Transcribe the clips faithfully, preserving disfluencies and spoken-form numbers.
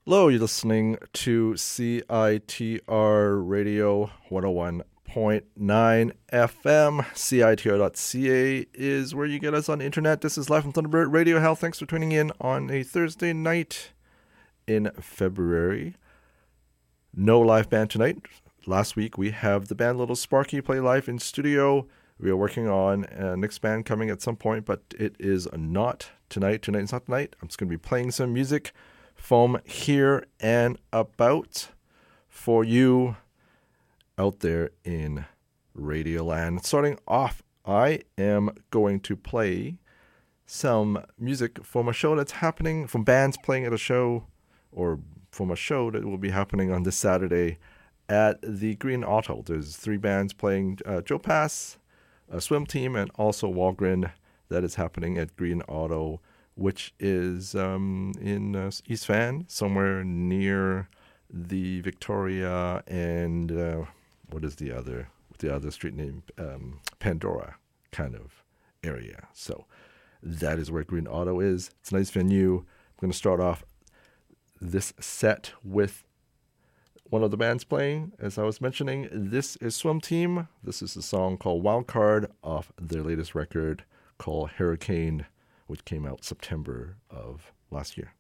Hello, you're listening to C I T R Radio one oh one point nine F M. C I T R dot C A is where you get us on the internet. This is live from Thunderbird Radio. Hal, thanks for tuning in on a Thursday night in February. No live band tonight. Last week we have the band Little Sparky play live in studio. We are working on a next band coming at some point, but it is not tonight. Tonight is not tonight. I'm just going to be playing some music from here and about for you out there in Radioland. Starting off, I am going to play some music from a show that's happening, from bands playing at a show, or from a show that will be happening on this Saturday at the Green Auto. There's three bands playing, uh, Joe Pass, a swim team, and also Walgren. That is happening at Green Auto, which is um, in uh, East Van, somewhere near the Victoria and uh, what is the other the other street name? Um, Pandora kind of area. So that is where Green Auto is. It's a nice venue. I'm going to start off this set with one of the bands playing. As I was mentioning, this is Swim Team. This is a song called Wild Card off their latest record called Hurricane, which came out September of last year.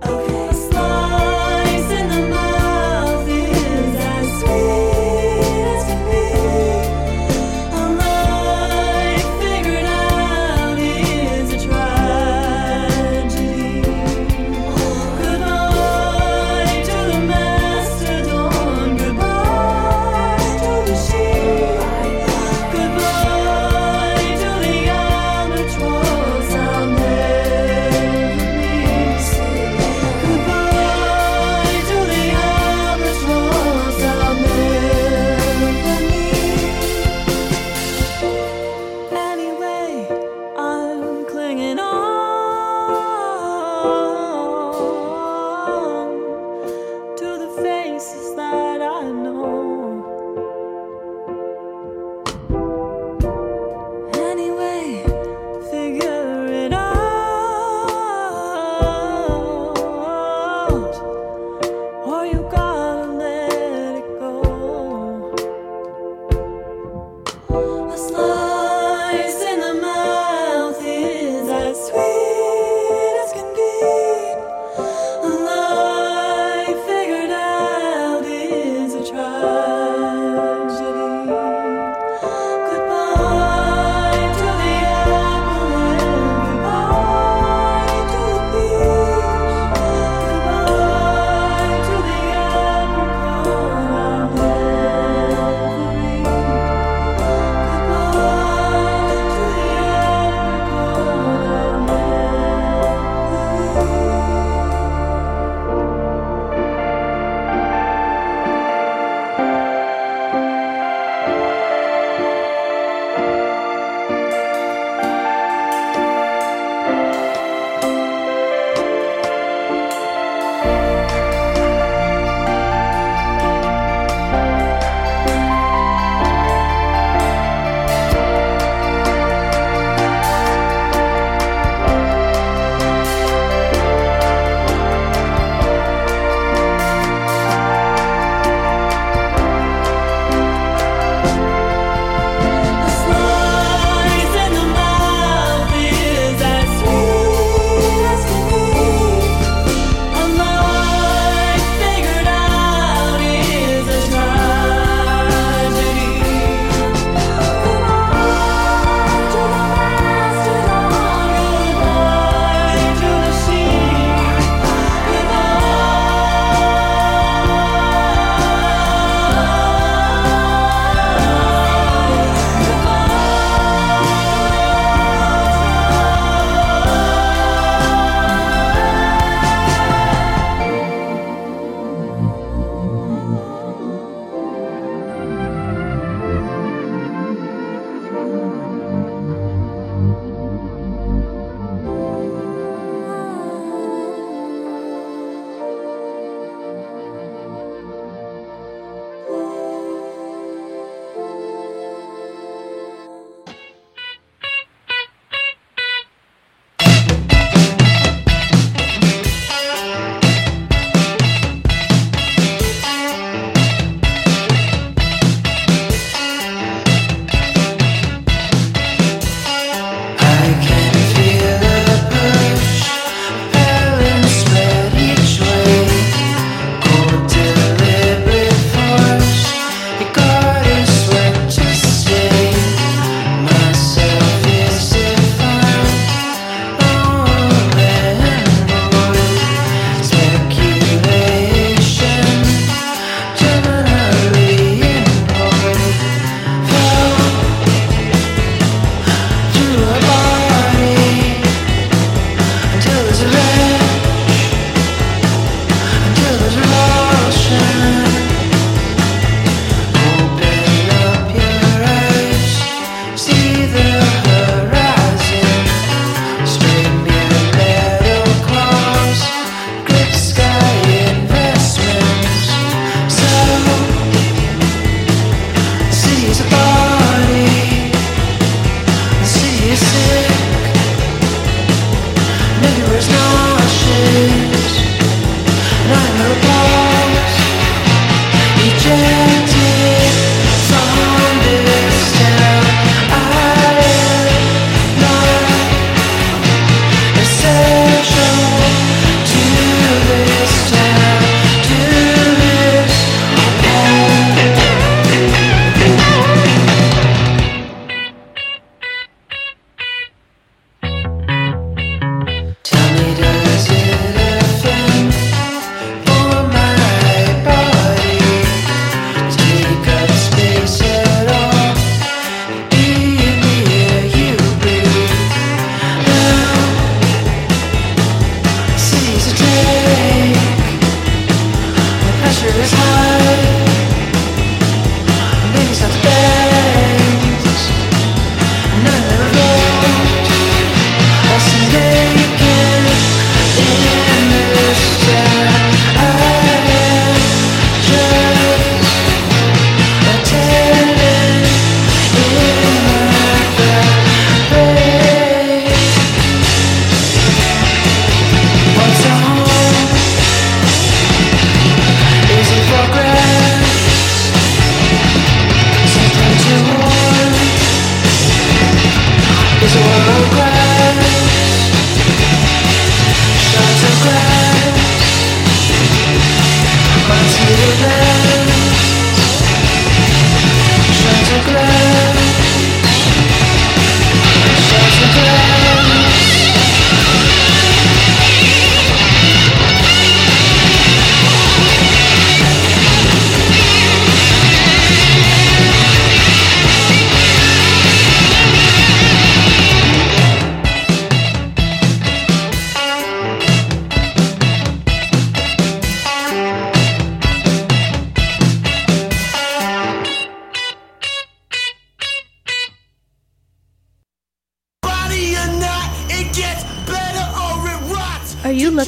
Goodbye to the albatross I'll never meet.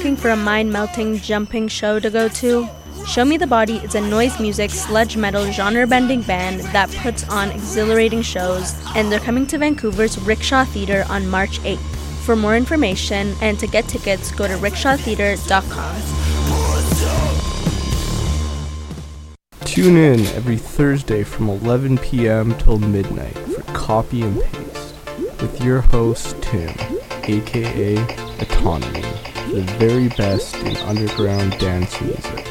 looking for a mind-melting, jumping show to go to? Show Me the Body is a noise music, sludge metal, genre-bending band that puts on exhilarating shows, and they're coming to Vancouver's Rickshaw Theatre on March eighth. For more information and to get tickets, go to rickshaw theatre dot com. Tune in every Thursday from eleven p.m. till midnight for Copy and Paste with your host Tim, aka Autonomy, the very best in underground dance music.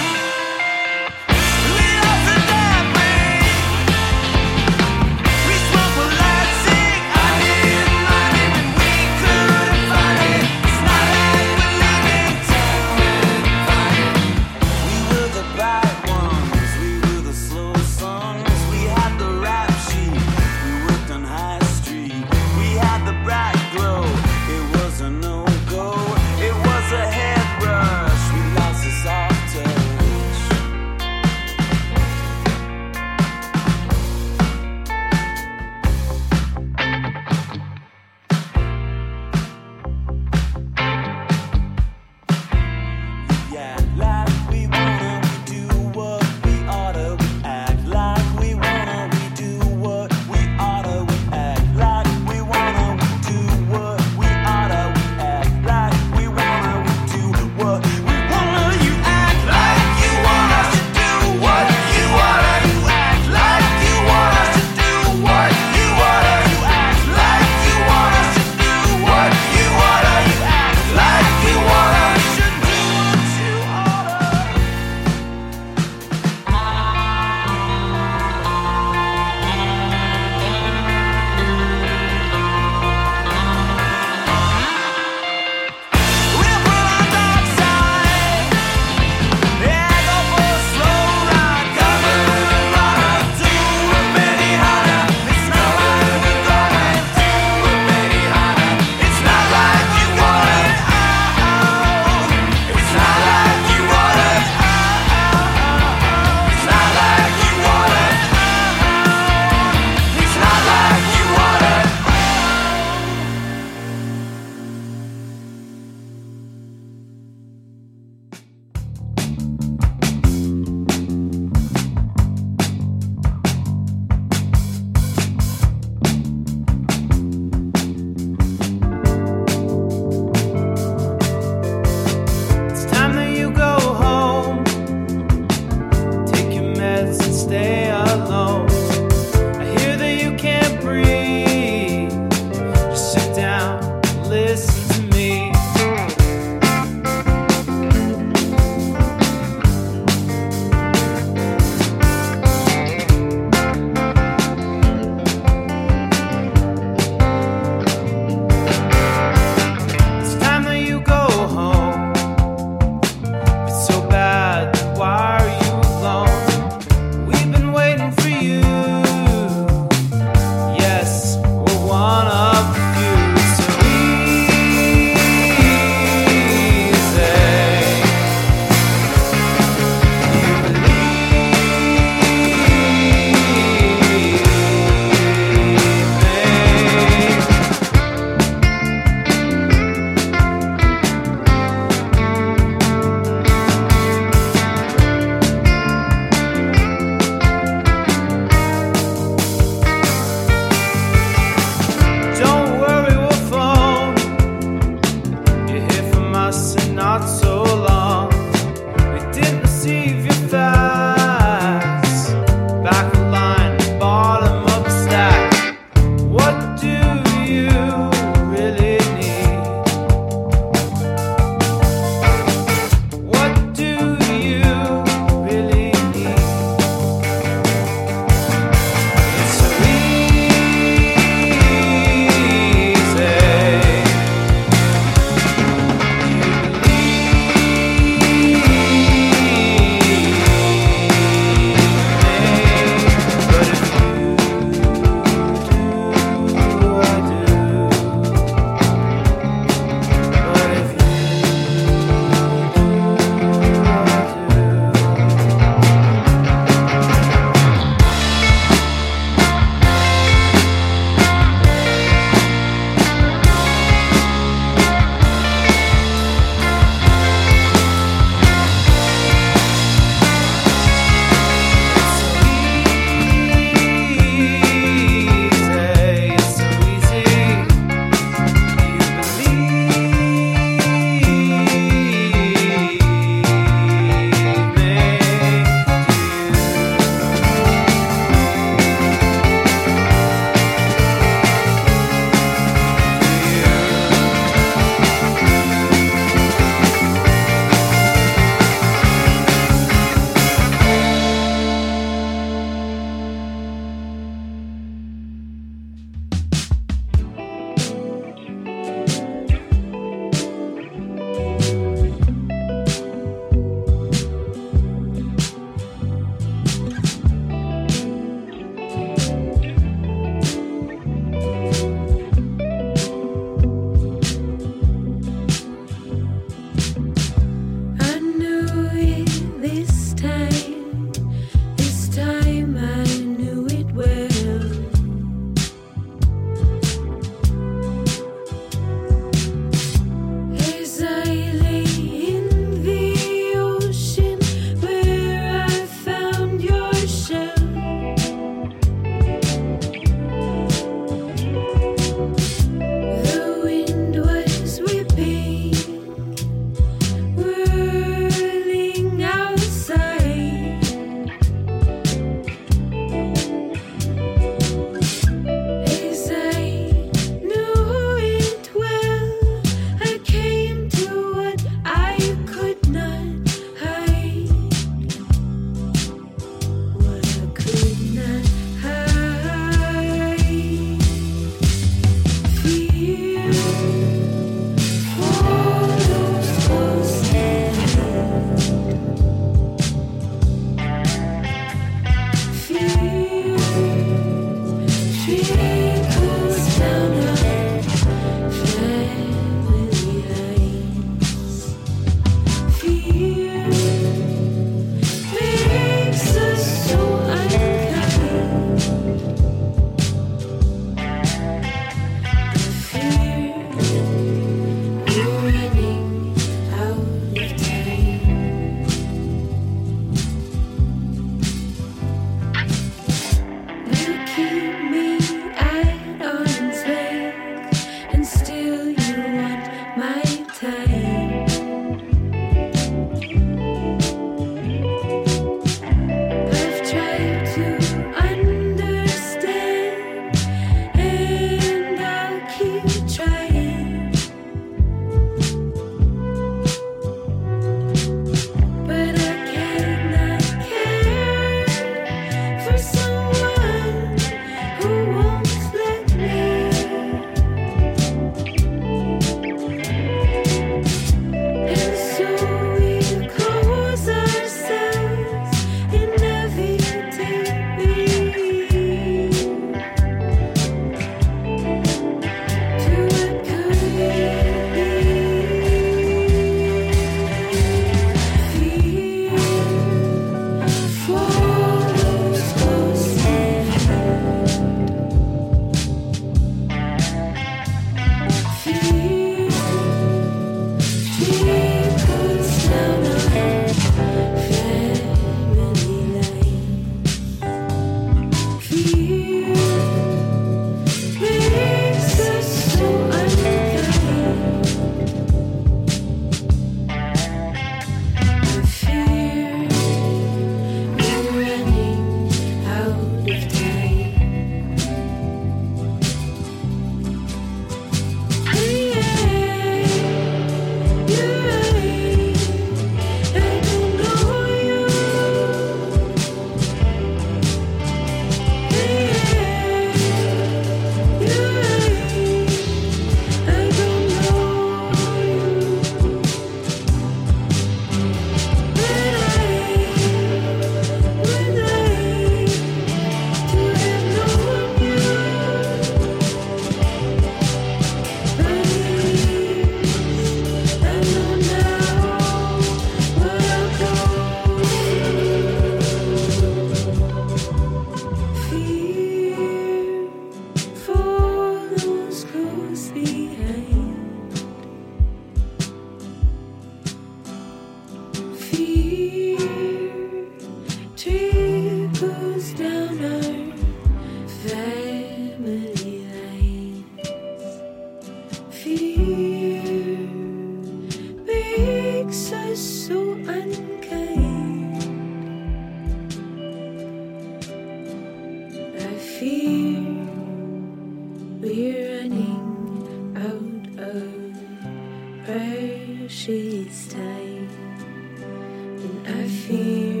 precious time, and I fear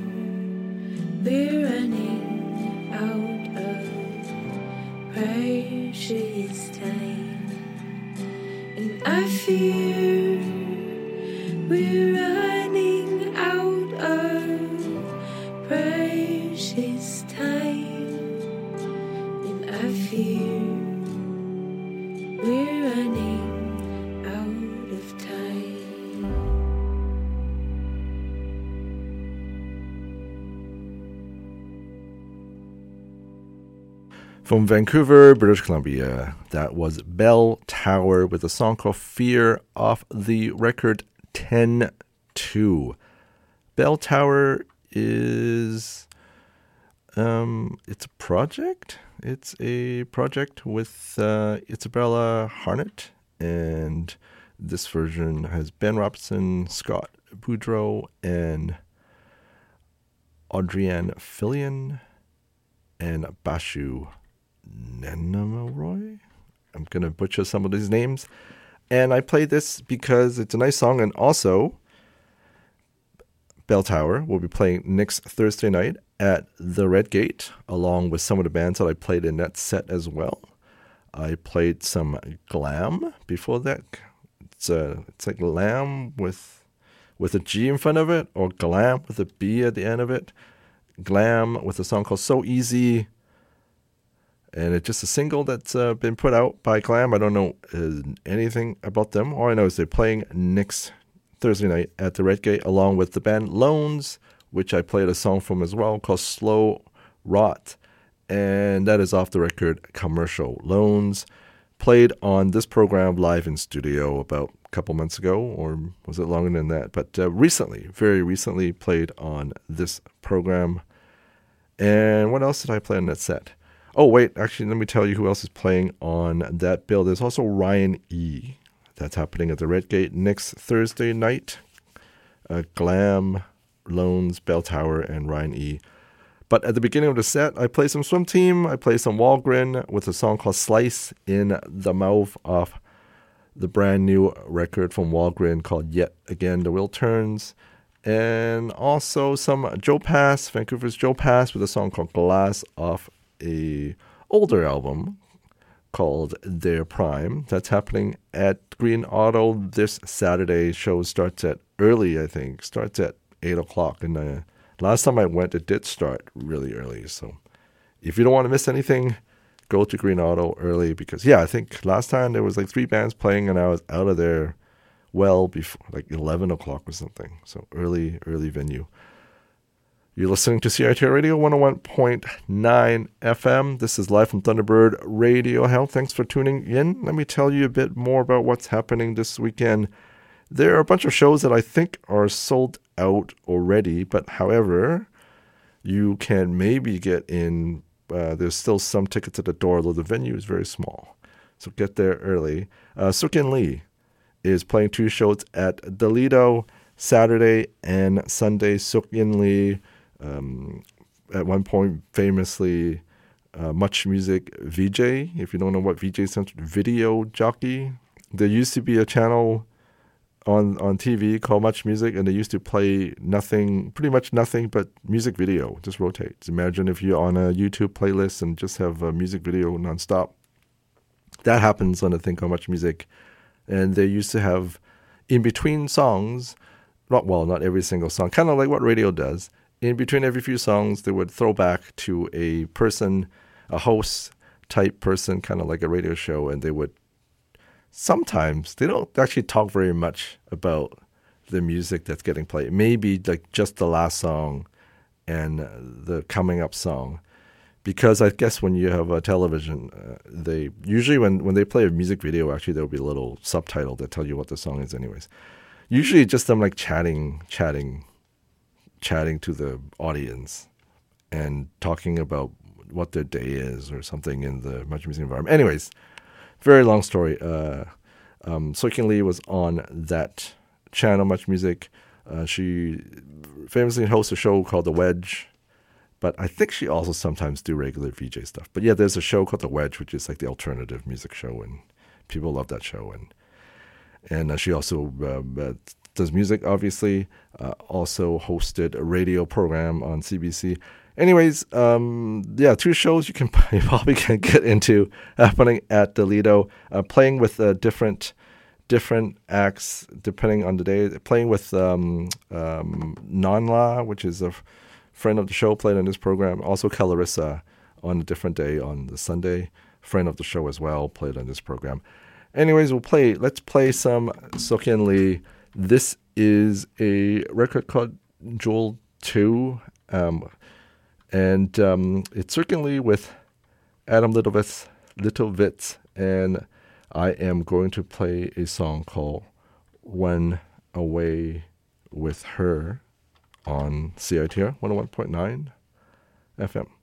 we're running out of precious time, and I fear we're running out of precious time, and I fear we're running out of time. From Vancouver, British Columbia, that was Bell Tower with a song called Fear off the record ten two. Bell Tower is, um, it's a project. It's a project with uh, Isabella Harnett, and this version has Ben Robinson, Scott Boudreau, and Audrienne Fillion, and Bashu Nenamaroy. I'm going to butcher some of these names. And I play this because it's a nice song, and also Bell Tower will be playing next Thursday night at the Red Gate, along with some of the bands that I played in that set as well. I played some Glam before that. It's a, it's like Glam with with a G in front of it, or Glam with a B at the end of it. Glam with a song called So Easy. And it's just a single that's uh, been put out by Glam. I don't know uh, anything about them. All I know is they're playing next Thursday night at the Red Gate, along with the band Loans, which I played a song from as well called Slow Rot. And that is off the record Commercial. Loans played on this program live in studio about a couple months ago, or was it longer than that? But uh, recently, very recently played on this program. And what else did I play on that set? Oh, wait, actually, let me tell you who else is playing on that bill. There's also Ryan E. That's happening at the Red Gate next Thursday night. Uh, Glam, Loans, Bell Tower, and Ryan E. But at the beginning of the set, I play some Swim Team. I play some Walgren with a song called Slice in the Mouth off the brand new record from Walgren called Yet Again the Wheel Turns. And also some Joe Pass, Vancouver's Joe Pass, with a song called Glass off a older album called Their Prime. That's happening at Green Auto this Saturday. Show starts at early, I think. Starts at eight o'clock. And uh, last time I went, it did start really early. So if you don't want to miss anything, go to Green Auto early. Because, yeah, I think last time there was like three bands playing and I was out of there well before, like eleven o'clock or something. So early, early venue. You're listening to C I T R Radio one oh one point nine F M. This is live from Thunderbird Radio Hell. Thanks for tuning in. Let me tell you a bit more about what's happening this weekend. There are a bunch of shows that I think are sold out already, but however, you can maybe get in. Uh, there's still some tickets at the door, although the venue is very small. So get there early. Uh, Sookin Lee is playing two shows at the Lido Saturday and Sunday. Sookin Lee, Um, at one point, famously, uh, Much Music V J. If you don't know what V J stands for, video jockey. There used to be a channel on on T V called Much Music, and they used to play nothing, pretty much nothing but music video. Just rotates. Imagine if you're on a YouTube playlist and just have a music video nonstop. That happens on a thing called Much Music, and they used to have in between songs. Not well, not every single song. Kind of like what radio does. In between every few songs, they would throw back to a person, a host type person, kind of like a radio show, and they would sometimes, they don't actually talk very much about the music that's getting played. Maybe like just the last song and the coming up song. Because I guess when you have a television, uh, they usually when, when they play a music video, actually there'll be a little subtitle that tell you what the song is anyways. Usually just them like chatting, chatting, chatting to the audience and talking about what their day is or something in the Much Music environment. Anyways, very long story. Uh, um, Sookin Lee was on that channel, Much Music. Uh, she famously hosts a show called The Wedge, but I think she also sometimes do regular V J stuff. But yeah, there's a show called The Wedge, which is like the alternative music show, and people love that show. And and uh, she also uh, uh, does music, obviously. Uh, also hosted a radio program on C B C. Anyways, um, yeah, two shows you can you probably can get into happening at the Lido, uh, playing with uh, different different acts depending on the day. Playing with um, um, Nanla, which is a f- friend of the show, played on this program. Also Calarissa on a different day on the Sunday, friend of the show as well, played on this program. Anyways, we'll play. Let's play some Seokyeon Lee. This is a record called Jewel two, um, and um, it's certainly with Adam Litovitz, Litovitz, and I am going to play a song called Run Away With Her on C I T R one oh one point nine F M.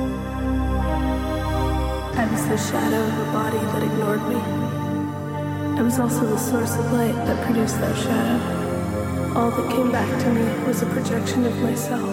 I was the shadow of a body that ignored me. I was also the source of light that produced that shadow. All that came back to me was a projection of myself.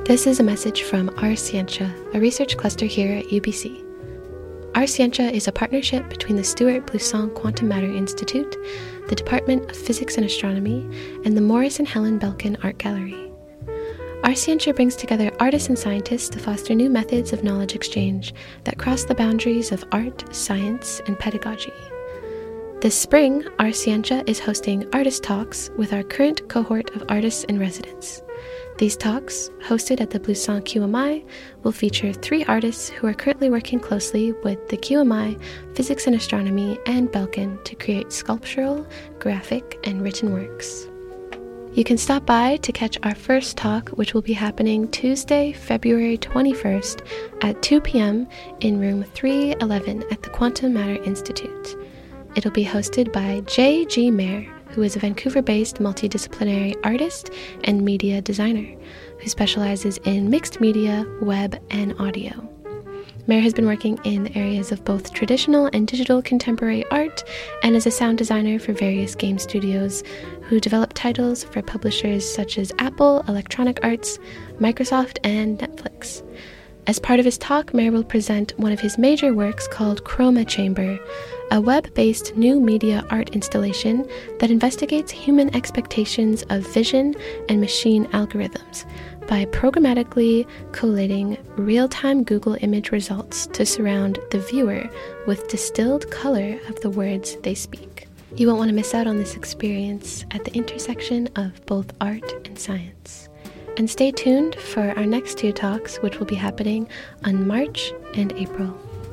This is a message from ArScientia, a research cluster here at U B C. ArScientia is a partnership between the Stuart Blouson Quantum Matter Institute, the Department of Physics and Astronomy, and the Morris and Helen Belkin Art Gallery. ArScientia brings together artists and scientists to foster new methods of knowledge exchange that cross the boundaries of art, science, and pedagogy. This spring, ArScientia is hosting Artist Talks with our current cohort of artists in residence. These talks, hosted at the Blouson Q M I, will feature three artists who are currently working closely with the Q M I, Physics and Astronomy, and Belkin to create sculptural, graphic, and written works. You can stop by to catch our first talk, which will be happening Tuesday, February twenty-first at two p.m. in room three eleven at the Quantum Matter Institute. It'll be hosted by J G Mayer, who is a Vancouver-based multidisciplinary artist and media designer who specializes in mixed media, web, and audio. Mayer has been working in the areas of both traditional and digital contemporary art and is a sound designer for various game studios who develop titles for publishers such as Apple, Electronic Arts, Microsoft, and Netflix. As part of his talk, Mayer will present one of his major works called Chroma Chamber, a web-based new media art installation that investigates human expectations of vision and machine algorithms by programmatically collating real-time Google image results to surround the viewer with distilled color of the words they speak. You won't want to miss out on this experience at the intersection of both art and science. And stay tuned for our next two talks, which will be happening on March and April.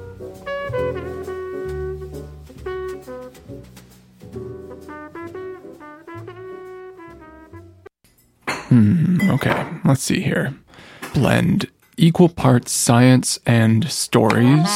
Hmm, okay, let's see here. Blend equal parts science and stories.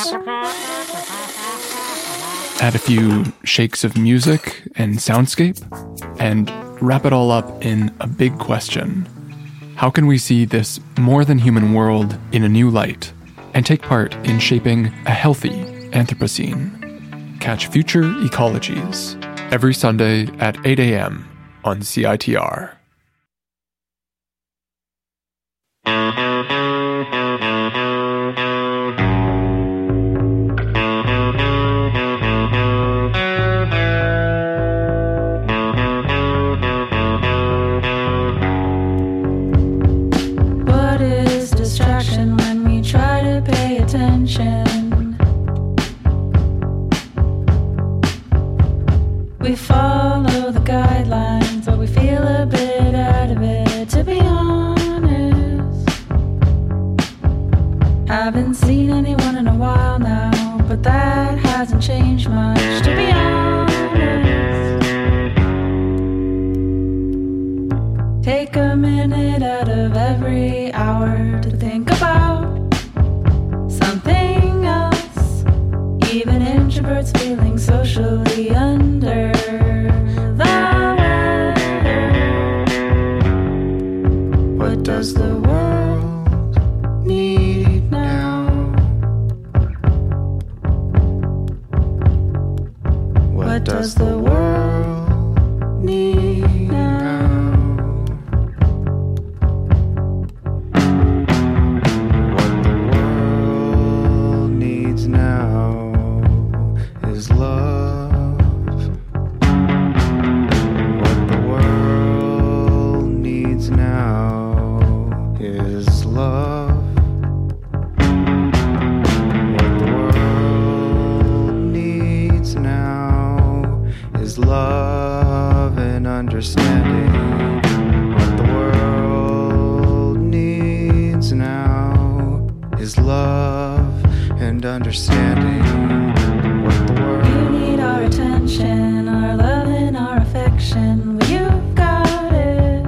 Add a few shakes of music and soundscape. And wrap it all up in a big question. How can we see this more than human world in a new light and take part in shaping a healthy Anthropocene? Catch Future Ecologies every Sunday at eight a.m. on C I T R. We follow the guidelines, but we feel a bit out of it, to be honest. Haven't seen anyone in a while now, but that hasn't changed much, to be honest. Take a minute out of every hour to think about something else. Even introverts feeling socially under what does the world need now? What does the world need now? What the world needs now is love. What the world needs now is love. What the world needs now is love and understanding. What the world needs now is love and understanding. What the world you need our attention, our love and our affection. Well, you've got it.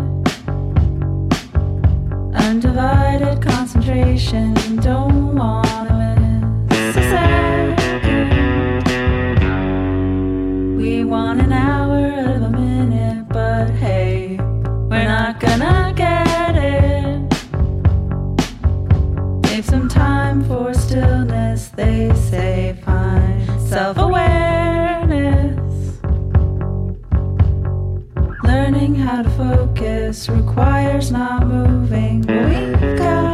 Undivided concentration, don't wanna miss a second. We want an hour out of a minute, but hey, we're not gonna get it. Save some time for stillness, they say, find self-awareness. Learning how to focus requires not moving. We've got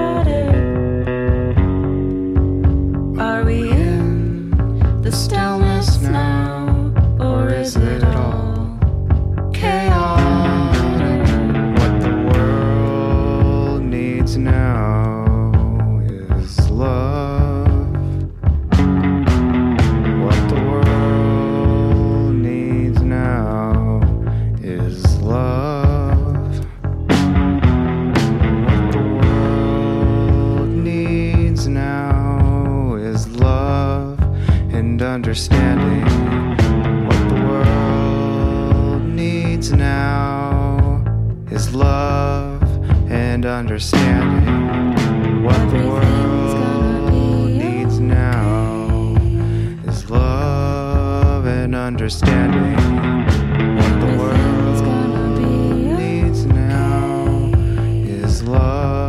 understanding what the world needs now is love and understanding what the world needs now is love and understanding what the world needs now is love.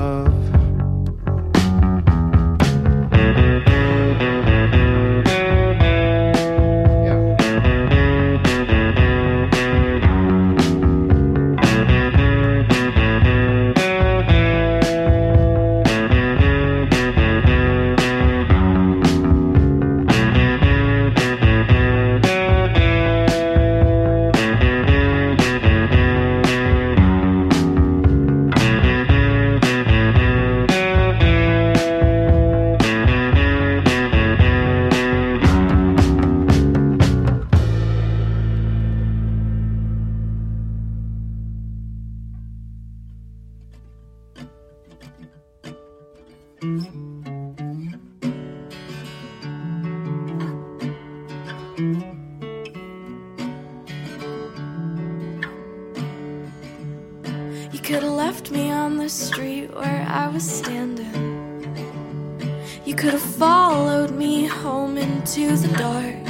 You could have left me on the street where I was standing. You could have followed me home into the dark,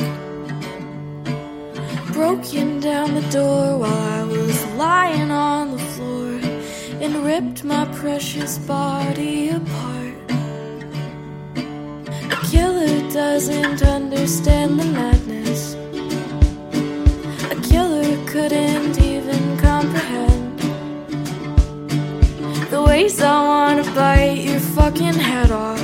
broken down the door while I was lying on the floor, and ripped my precious body apart. A killer doesn't understand the madness. A killer couldn't even comprehend the ways I wanna bite your fucking head off.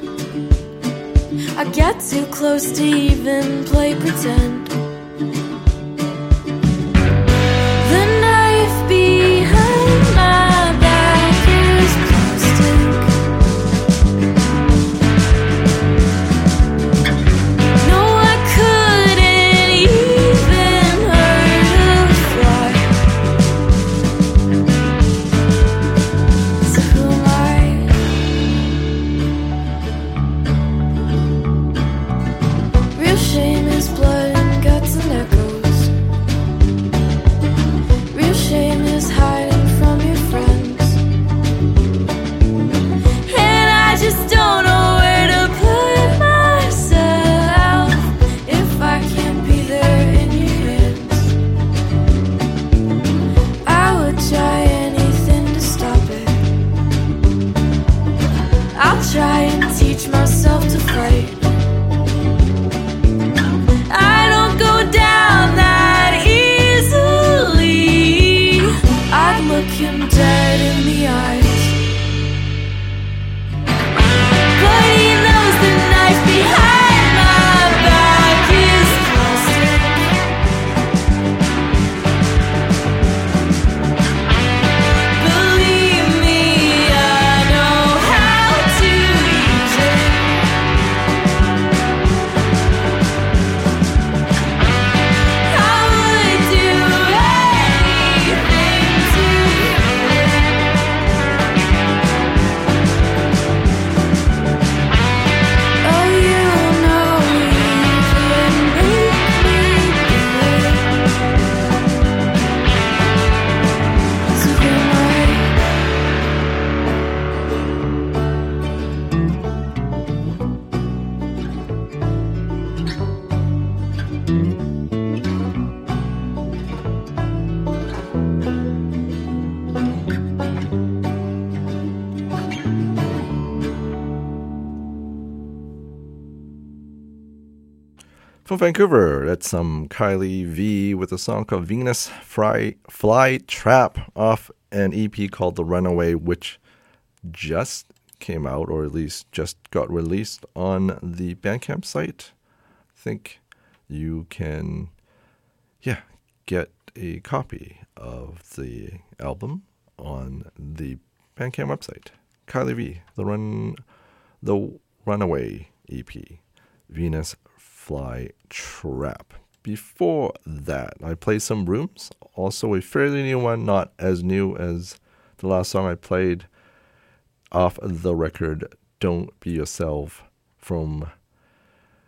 I get too close to even play pretend. The knife behind my back is plastic. No, I couldn't even hurt a fly. So who am I? Real shame is blood and guts and echoes. Real shame is hiding from your friends. And I just don't know where to put myself if I can't be there in your hands. I would try anything to stop it. I'll try and teach myself to fight. I don't go down that easily. I'd look him dead in the eyes. But he knows the knife behind my back is plastic. Believe me, I know how to use it. I would do anything to oh, you know you can make me do it. So who am I? From Vancouver, that's some Kylie V with a song called Venus Fly, Fly Trap off an E P called The Runaway, which just came out, or at least just got released on the Bandcamp site. I think you can, yeah, get a copy of the album on the Bandcamp website. Kylie V, The Run, The Runaway E P, Venus Fly Trap. Before that, I played some Rooms, also a fairly new one, not as new as the last song I played off the record Don't Be Yourself from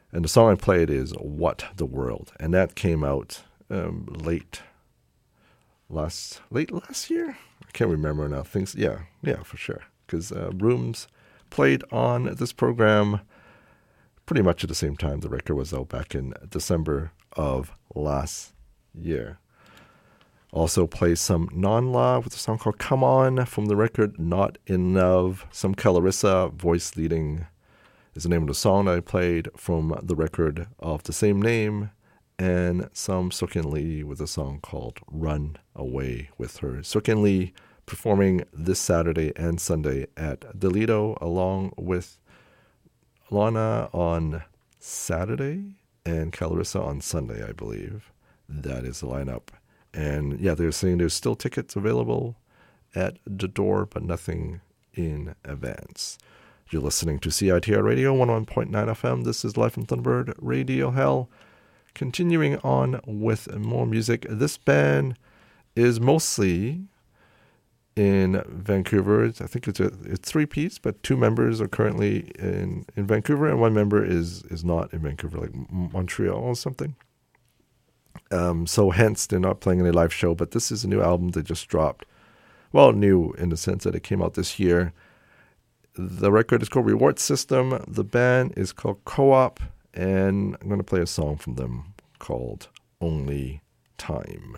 And the song I played is What the World. And that came out um, late last late last year? I can't remember now. Things, yeah, yeah, for sure. Because uh, Rooms played on this program pretty much at the same time the record was out back in December of last year. Also play some Non-La with a song called Come On from the record Not In Love. Some Clarissa voice leading is the name of the song that I played from the record of the same name, and some Sook-In Lee with a song called Run Away with Her. Sook-In Lee performing this Saturday and Sunday at the Lido, along with Lana on Saturday and Clarissa on Sunday, I believe. That is the lineup. And yeah, they're saying there's still tickets available at the door, but nothing in advance. You're listening to C I T R Radio one oh one point nine F M. This is Live from Thunderbird Radio Hell. Continuing on with more music. This band is mostly in Vancouver. I think it's a it's three-piece, but two members are currently in, in Vancouver, and one member is, is not in Vancouver, like Montreal or something. Um, so hence they're not playing any live show, but this is a new album they just dropped. Well, new in the sense that it came out this year. The record is called Reward System. The band is called Co-op, and I'm going to play a song from them called Only Time.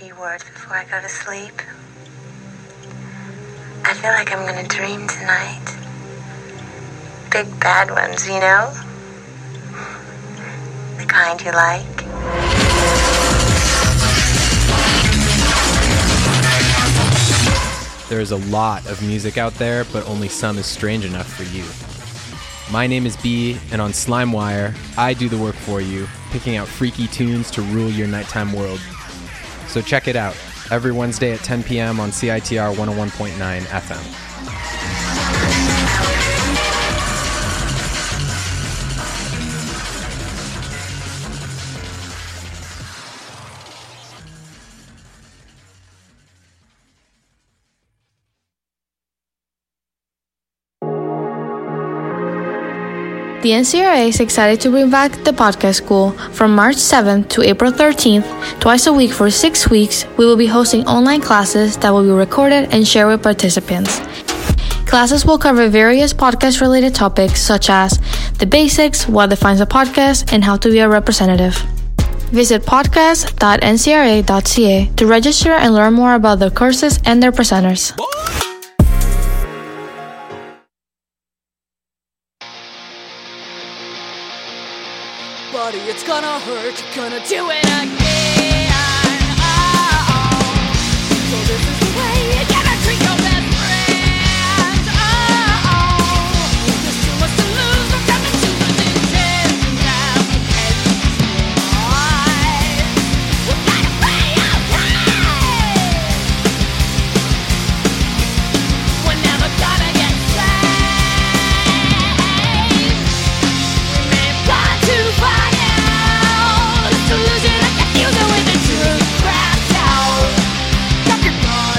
few words before I go to sleep? I feel like I'm gonna dream tonight. Big bad ones, you know? The kind you like. There is a lot of music out there, but only some is strange enough for you. My name is B, and on SlimeWire, I do the work for you, picking out freaky tunes to rule your nighttime world. So check it out, every Wednesday at ten p.m. on C I T R one oh one point nine F M. The N C R A is excited to bring back the podcast school from March seventh to April thirteenth. Twice a week for six weeks, we will be hosting online classes that will be recorded and shared with participants. Classes will cover various podcast-related topics such as the basics, what defines a podcast, and how to be a representative. Visit podcast dot N C R A dot C A to register and learn more about the courses and their presenters. Buddy, it's gonna hurt, you're gonna do it again. Oh, so this is the way you gotta treat your best friend. Oh, there's too much to lose, we're coming to an end now. We gotta pay our price. We're never gonna get saved. We may have gone too far. Illusion and confusion with the truth cracked out. Drop your guard.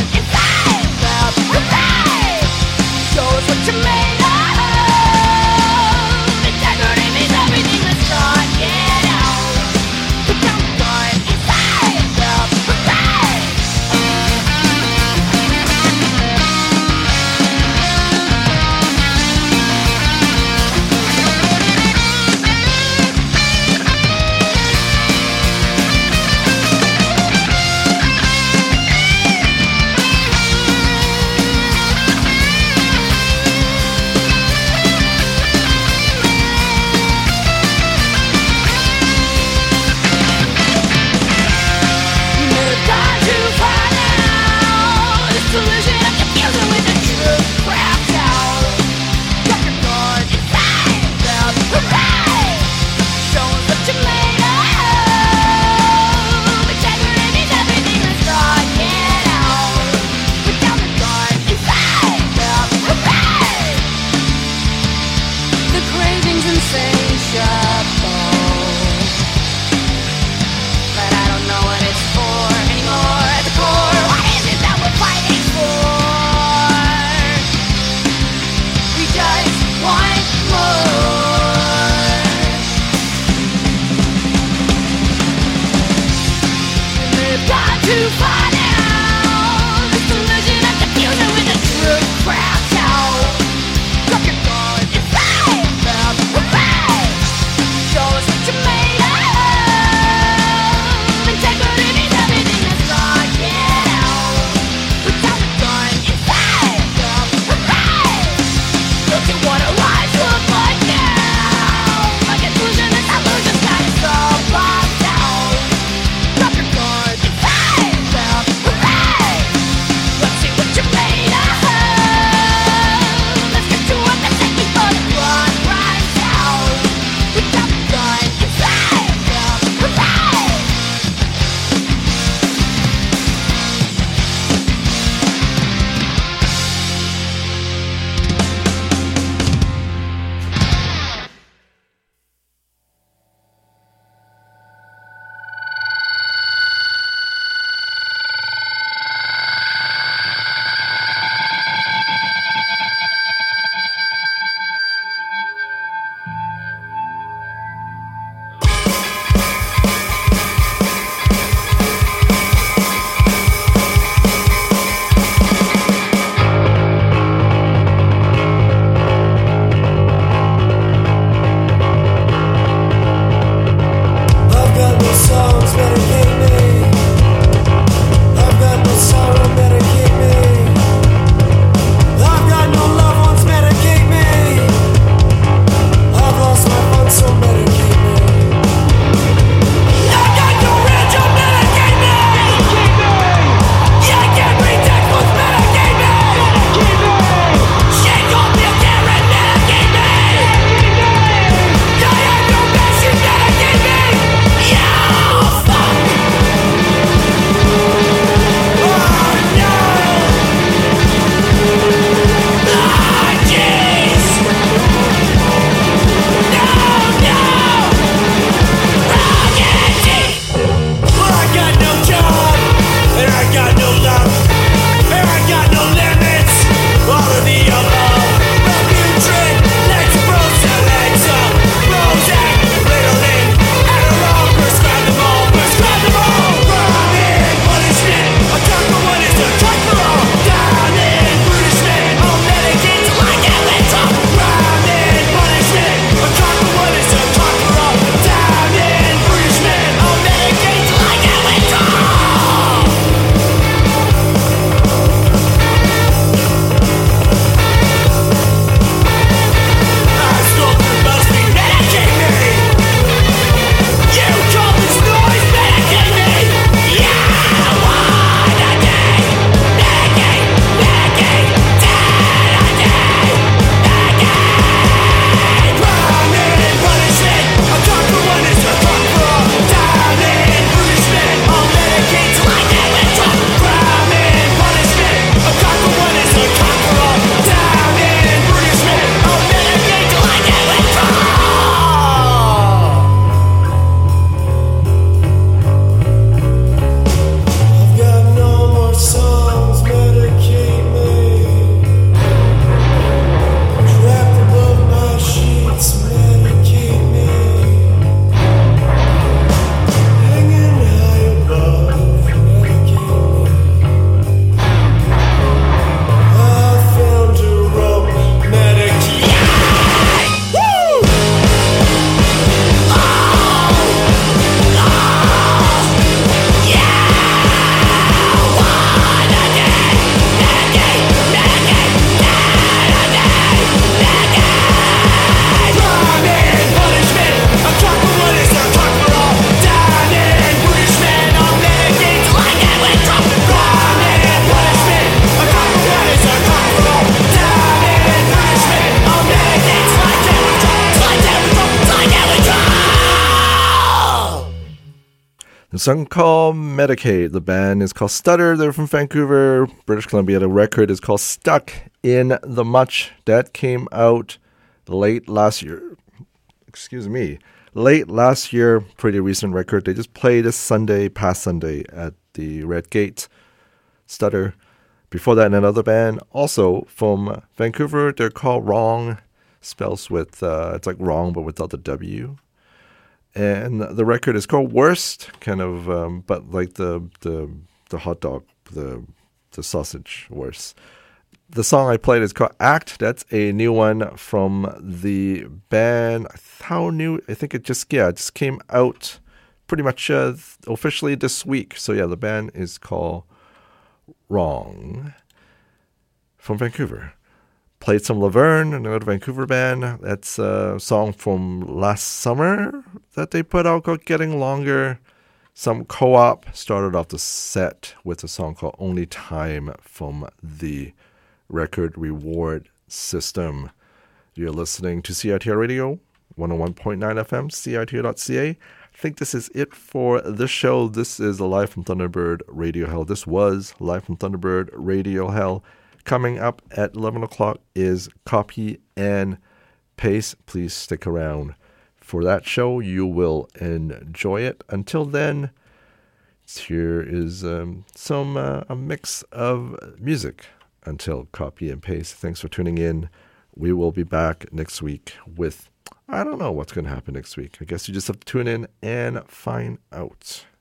A song called Medicaid. The band is called Stutter. They're from Vancouver, British Columbia. The record is called Stuck in the Much. That came out late last year. Excuse me. Late last year. Pretty recent record. They just played this Sunday, past Sunday, at the Red Gate. Stutter. Before that, another band, also from Vancouver. They're called Wrong. Spells with, uh, it's like wrong, but without the W. And the record is called Worst, kind of, um, but like the the the hot dog, the the sausage Worst. The song I played is called Act. That's a new one from the band. How new? I think it just yeah, it just came out pretty much uh, officially this week. So yeah, the band is called Wrong from Vancouver. Played some Laverne, another Vancouver band. That's a song from last summer that they put out called Getting Longer. Some Co-op started off the set with a song called Only Time from the Record Reward System. You're listening to C I T R Radio, one oh one point nine F M, C I T R dot C A. I think this is it for this show. This is Live from Thunderbird Radio Hell. This was Live from Thunderbird Radio Hell. Coming up at eleven o'clock is Copy and Paste. Please stick around for that show. You will enjoy it. Until then, here is um, some uh, a mix of music until Copy and Paste. Thanks for tuning in. We will be back next week with, I don't know what's going to happen next week. I guess you just have to tune in and find out.